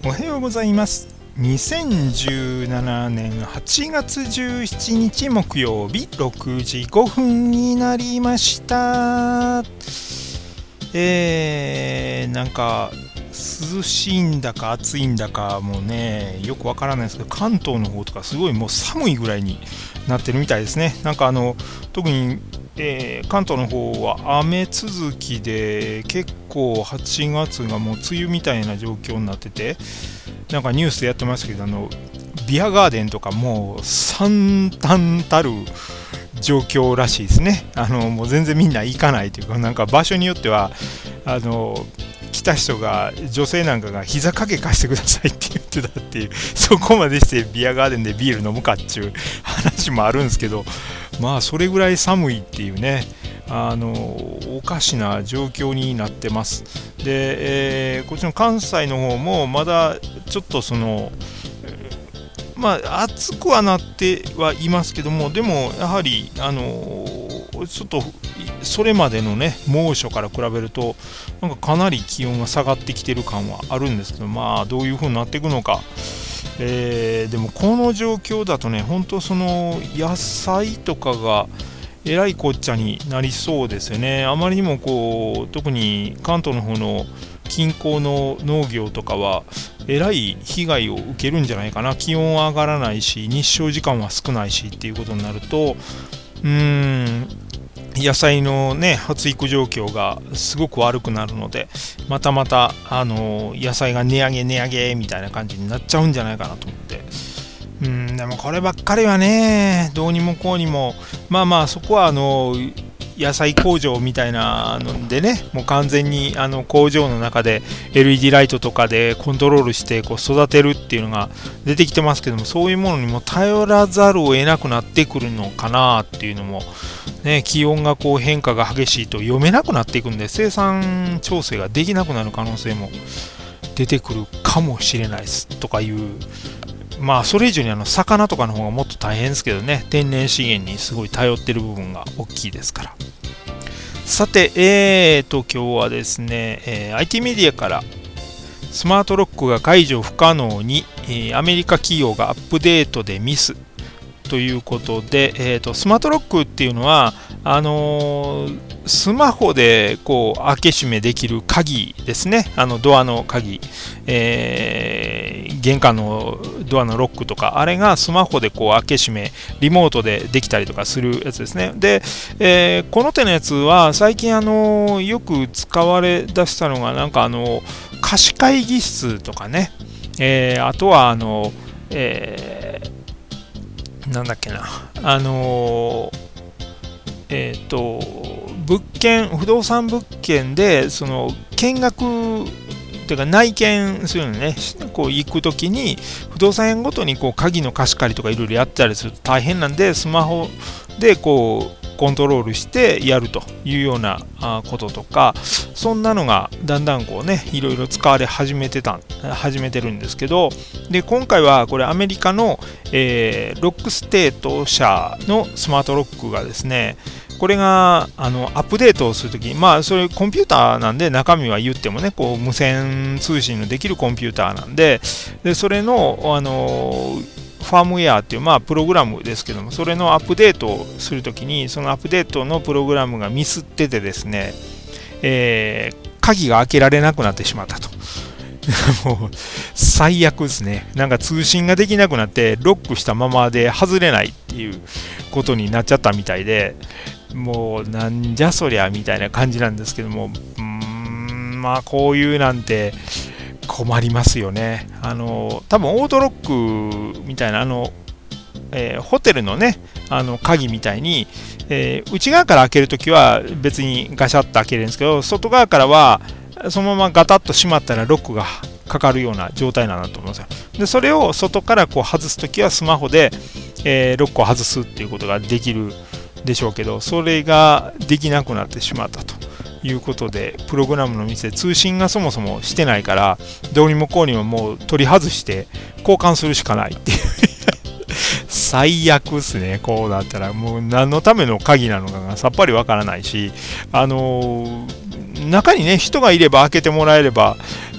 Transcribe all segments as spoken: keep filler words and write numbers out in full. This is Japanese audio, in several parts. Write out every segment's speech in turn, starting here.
おはようございます。にせんじゅうななねんはちがつじゅうしちにち木曜日ろくじごふんになりました。えー、なんか涼しいんだか暑いんだかもねよくわからないですけど、関東の方とかすごいもう寒いぐらいになってるみたいですね。なんかあの特にえー、関東の方は雨続きで結構はちがつがもう梅雨みたいな状況になってて、なんかニュースでやってましたけど、あのビアガーデンとかもう惨憺たる状況らしいですね。あのもう全然みんな行かないというか、なんか場所によってはあの来た人が女性なんかが膝掛け貸してくださいって言ってたっていう、そこまでしてビアガーデンでビール飲むかっていう話もあるんですけど、まあそれぐらい寒いっていうね、あのおかしな状況になってます。で、えー、こっちの関西の方もまだちょっとそのまあ暑くはなってはいますけども、でもやはりあのちょっとそれまでのね猛暑から比べるとなんかかなり気温が下がってきてる感はあるんですけど、まあどういう風になっていくのか。えー、でもこの状況だとね、本当その野菜とかがえらいこっちゃになりそうですよね。あまりにもこう特に関東の方の近郊の農業とかはえらい被害を受けるんじゃないかな。気温は上がらないし日照時間は少ないしっていうことになると、うーん野菜のね発育状況がすごく悪くなるので、またまたあの野菜が値上げ値上げみたいな感じになっちゃうんじゃないかなと思って、うん、でもこればっかりはねどうにもこうにも、まあまあそこはあの野菜工場みたいなのでね、もう完全にあの工場の中で エルイーディー ライトとかでコントロールしてこう育てるっていうのが出てきてますけども、そういうものにも頼らざるを得なくなってくるのかなっていうのもね、気温がこう変化が激しいと読めなくなっていくんで、生産調整ができなくなる可能性も出てくるかもしれないですとかいう、まあそれ以上にあの魚とかの方がもっと大変ですけどね、天然資源にすごい頼ってる部分が大きいですから。さて、えーと今日はですね、えー、アイティー メディアからスマートロックが解除不可能に、えー、アメリカ企業がアップデートでミスということで、えーとスマートロックっていうのはあのー、スマホでこう開け閉めできる鍵ですね。あのドアの鍵、えー、玄関のドアのロックとか、あれがスマホでこう開け閉めリモートでできたりとかするやつですね。で、えー、この手のやつは最近あのー、よく使われだしたのがなんかあの貸し会議室とかね、えー、あとはあの、えー、なんだっけなあのーえー、と物件不動産物件でその見学というか内見するのね、こう行くときに不動産屋ごとにこう鍵の貸し借りとかいろいろやったりすると大変なんで、スマホでこうコントロールしてやるというようなこととか、そんなのがだんだんこうねいろいろ使われ始めてた始めてるんですけど、で今回はこれアメリカの、えー、ロックステート社のスマートロックがですね、これがあのアップデートをするとき、まあそれコンピューターなんで中身は言ってもねこう無線通信のできるコンピューターなんで、でそれのあのファームウェアっていうまあプログラムですけども、それのアップデートをするときにそのアップデートのプログラムがミスっててですね、えー、鍵が開けられなくなってしまったと。もう最悪ですね。なんか通信ができなくなってロックしたままで外れないっていうことになっちゃったみたいで、もうなんじゃそりゃみたいな感じなんですけども、うーんまあこういうなんて困りますよね。あの多分オートロックみたいなあの、えー、ホテルのねあの鍵みたいに、えー、内側から開けるときは別にガシャッと開けれるんですけど、外側からはそのままガタッと閉まったらロックがかかるような状態なんだと思うんですよ。でそれを外からこう外すときはスマホで、えー、ロックを外すっていうことができるでしょうけど、それができなくなってしまったということで、プログラムの店で通信がそもそもしてないからどうにもこうにももう取り外して交換するしかないっていう最悪ですね。こうだったらもう何のための鍵なのかがさっぱりわからないし、あのー、中にね人がいれば開けてもらえれば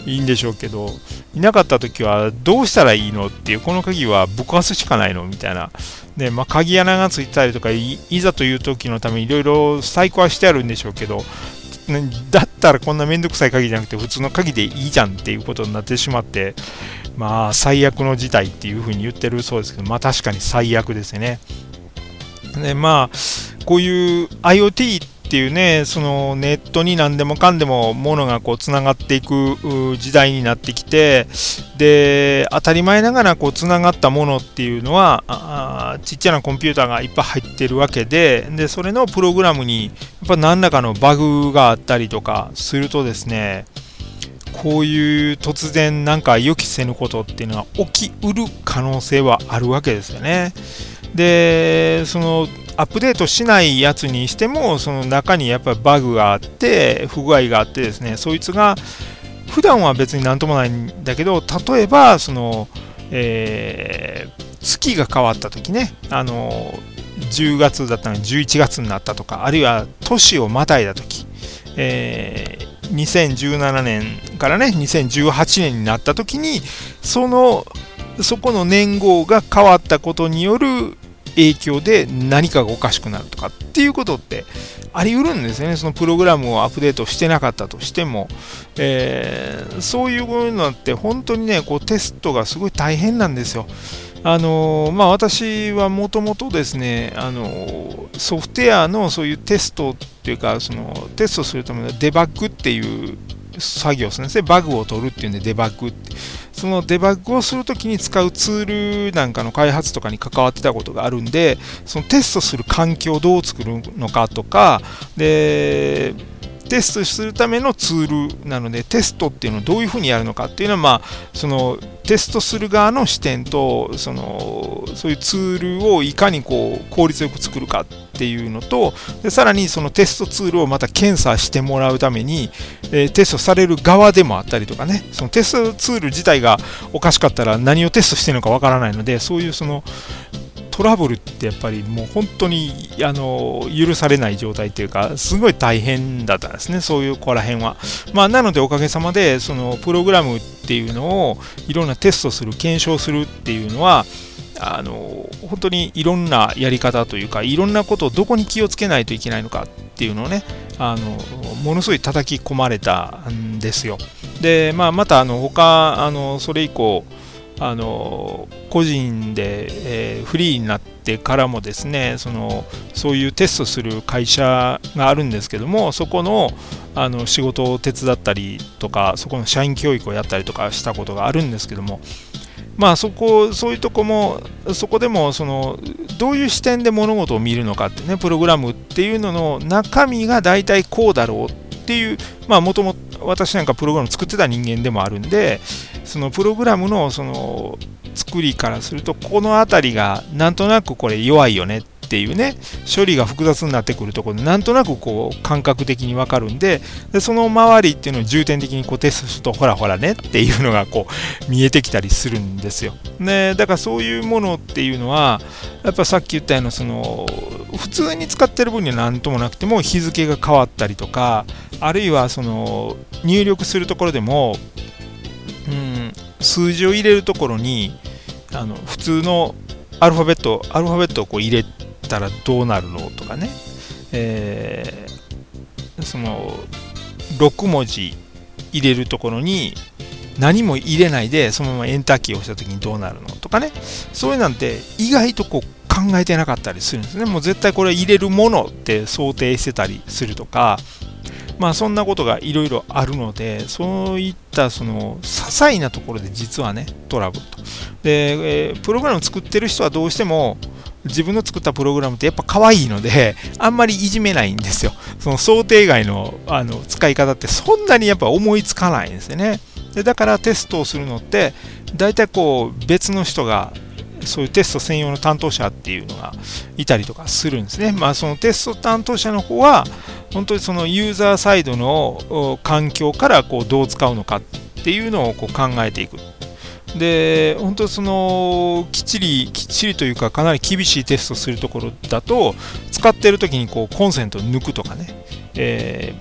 いいんでしょうけど、いなかった時はどうしたらいいのっていう、この鍵はぶっ壊すしかないのみたいな。で、まあ、鍵穴がついてたりとか、い、いざという時のためにいろいろ細工はしてあるんでしょうけど、だったらこんなめんどくさい鍵じゃなくて普通の鍵でいいじゃんっていうことになってしまって、まあ最悪の事態っていうふうに言ってるそうですけど、まあ確かに最悪ですよね。で、まあこういう IoT っていうね、そのネットに何でもかんでもものがこうつながっていく時代になってきて、で当たり前ながらこうつながったものっていうのはあちっちゃなコンピューターがいっぱい入ってるわけで、でそれのプログラムにやっぱ何らかのバグがあったりとかするとですね、こういう突然なんか予期せぬことっていうのは起きうる可能性はあるわけですよね。でそのアップデートしないやつにしても、その中にやっぱりバグがあって不具合があってですね、そいつが普段は別になんともないんだけど、例えばその、えー、月が変わった時ね、あのじゅうがつだったのにじゅういちがつになったとか、あるいは年をまたいだ時、えー、にせんじゅうななねんからねにせんじゅうはちねんになった時に、そのそこの年号が変わったことによる影響で何かがおかしくなるとかっていうことってあり得るんですよね。そのプログラムをアップデートしてなかったとしても、えー、そういうのって本当にね、こうテストがすごい大変なんですよ。あのー、まあ私はもともとですね、あのー、ソフトウェアのそういうテストっていうか、そのテストするためのデバッグっていう作業ですね。バグを取るっていうんでデバッグって、そのデバッグをするときに使うツールなんかの開発とかに関わってたことがあるんで、そのテストする環境をどう作るのかとかで、テストするためのツールなので、テストっていうのをどういうふうにやるのかっていうのは、まあ、そのテストする側の視点と、そのそういうツールをいかにこう効率よく作るかっていうのと、でさらにそのテストツールをまた検査してもらうために、えー、テストされる側でもあったりとかね、そのテストツール自体がおかしかったら何をテストしてるのかわからないので、そういうそのトラブルってやっぱりもう本当にあの許されない状態っていうか、すごい大変だったんですね、そういうこら辺は。まあ、なのでおかげさまでそのプログラムっていうのをいろんなテストする、検証するっていうのは、あの本当にいろんなやり方というか、いろんなことをどこに気をつけないといけないのかっていうのをね、あのものすごい叩き込まれたんですよ。で、まあ、またあの他あのそれ以降あの個人で、えー、フリーになってからもですね、そのそういうテストする会社があるんですけども、そこの、あの仕事を手伝ったりとか、そこの社員教育をやったりとかしたことがあるんですけども、まあそこそういうとこも、そこでもそのどういう視点で物事を見るのかってね、プログラムっていうのの中身が大体こうだろうっていう、まあもともと私なんかプログラム作ってた人間でもあるんで、そのプログラムのその作りからすると、この辺りがなんとなくこれ弱いよねっていうね、処理が複雑になってくるところでなんとなくこう感覚的に分かるんで、でその周りっていうのを重点的にこうテストすると、ほらほらねっていうのがこう見えてきたりするんですよ。ね、だからそういうものっていうのはやっぱさっき言ったような、その普通に使ってる分には何ともなくても日付が変わったりとか、あるいはその入力するところでも、うん、数字を入れるところにあの普通のアルファベットアルファベットをこう入れたらどうなるのとかね、えー、そのろくもじ入れるところに何も入れないでそのままエンターキーを押した時にどうなるのとかね、そういうなんて意外とこう考えてなかったりするんですね。もう絶対これ入れるものって想定してたりするとか、まあそんなことがいろいろあるので、そういったその些細なところで実はねトラブルと。で、えー、プログラム作ってる人はどうしても自分の作ったプログラムってやっぱ可愛いので、あんまりいじめないんですよ。その想定外の、あの使い方ってそんなにやっぱ思いつかないんですよね。でだからテストをするのって大体こう別の人が、そういうテスト専用の担当者っていうのがいたりとかするんですね。まあそのテスト担当者の方は本当にそのユーザーサイドの環境からこうどう使うのかっていうのをこう考えていく。で本当にそのきっちりきっちりというか、かなり厳しいテストするところだと、使ってる時にこうコンセントを抜くとかね、えー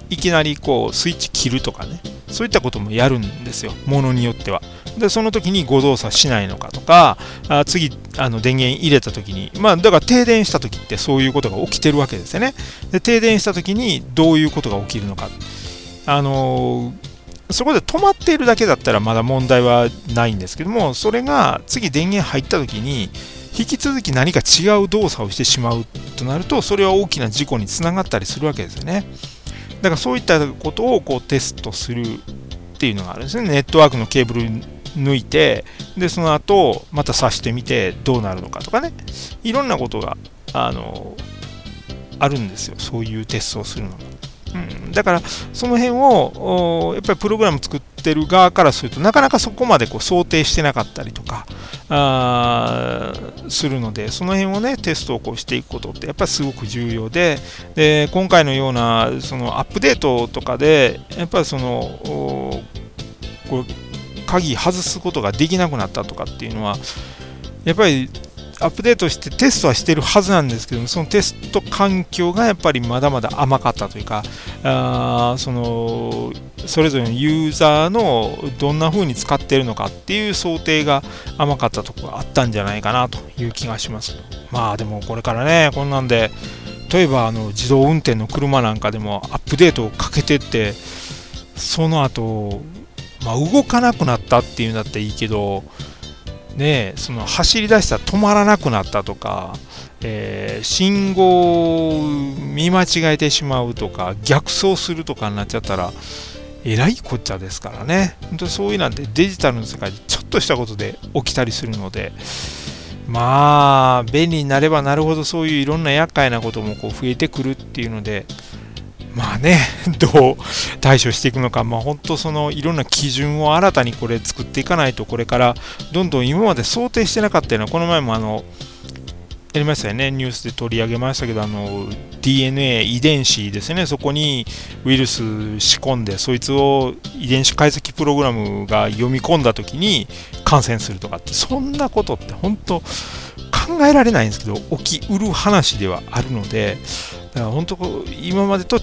いきなりこうスイッチ切るとかね、そういったこともやるんですよ、ものによっては。でその時に誤動作しないのかとか、あ次あの電源入れた時に、まあだから停電した時ってそういうことが起きてるわけですよね。で停電した時にどういうことが起きるのか、あのーそこで止まっているだけだったらまだ問題はないんですけども、それが次電源入った時に引き続き何か違う動作をしてしまうとなると、それは大きな事故につながったりするわけですよね。だからそういったことをこうテストするっていうのがあるんですね。ネットワークのケーブル抜いて、でその後また挿してみてどうなるのかとかね、いろんなことがあのあるんですよ、そういうテストをするのが。うん、だからその辺をやっぱりプログラム作ってる側からするとなかなかそこまでこう想定してなかったりとかあするので、その辺をねテストをこうしていくことってやっぱりすごく重要で、で今回のようなそのアップデートとかでやっぱりそのこう鍵外すことができなくなったとかっていうのはやっぱりアップデートしてテストはしてるはずなんですけども、そのテスト環境がやっぱりまだまだ甘かったというか、あそのそれぞれのユーザーのどんな風に使っているのかっていう想定が甘かったところがあったんじゃないかなという気がします。まあでもこれからね、こんなんで例えばあの自動運転の車なんかでもアップデートをかけてって、その後、まあ、動かなくなったっていうんだったらいいけどね、その走り出したら止まらなくなったとか、えー、信号を見間違えてしまうとか逆走するとかになっちゃったらえらいこっちゃですからね。本当にそういうなんてデジタルの世界でちょっとしたことで起きたりするので、まあ便利になればなるほどそういういろんな厄介なこともこう増えてくるっていうので、まあね、どう対処していくのか、まあ、本当そのいろんな基準を新たにこれ作っていかないと、これからどんどん今まで想定してなかったような、この前もあのやりましたよね、ニュースで取り上げましたけど、あの ディーエヌエー 遺伝子ですね、そこにウイルス仕込んで、そいつを遺伝子解析プログラムが読み込んだ時に感染するとかって、そんなことって本当考えられないんですけど起きうる話ではあるので、だから本当今までと違う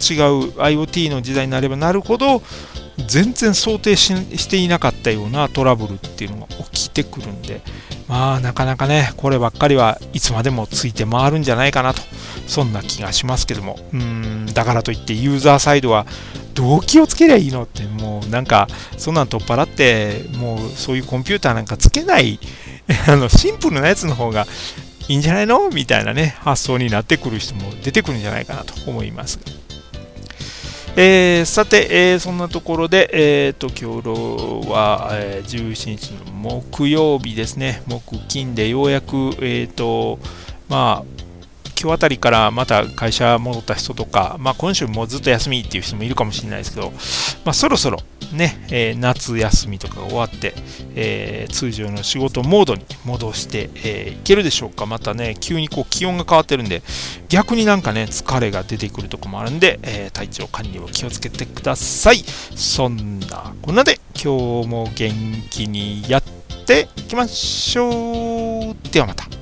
IoT の時代になればなるほど全然想定 し, していなかったようなトラブルっていうのが起きてくるんで、まあなかなかねこればっかりはいつまでもついて回るんじゃないかなと、そんな気がしますけども、うーんだからといってユーザーサイドはどう気をつけりゃいいのって、もうなんかそんなん取っ払ってもうそういうコンピューターなんかつけないあのシンプルなやつの方がいいんじゃないのみたいなね発想になってくる人も出てくるんじゃないかなと思います。えー、さて、えー、そんなところで、えー、と今日は、えー、じゅうしちにちの木曜日ですね。木金でようやく、えーとまあ、今日あたりからまた会社戻った人とか、まあ、今週もずっと休みっていう人もいるかもしれないですけど、まあ、そろそろね、えー、夏休みとかが終わって、えー、通常の仕事モードに戻してい、えー、けるでしょうか。またね、急にこう気温が変わってるんで、逆になんかね、疲れが出てくるとこもあるんで、えー、体調管理を気をつけてください。そんなこんなで、今日も元気にやっていきましょう。ではまた。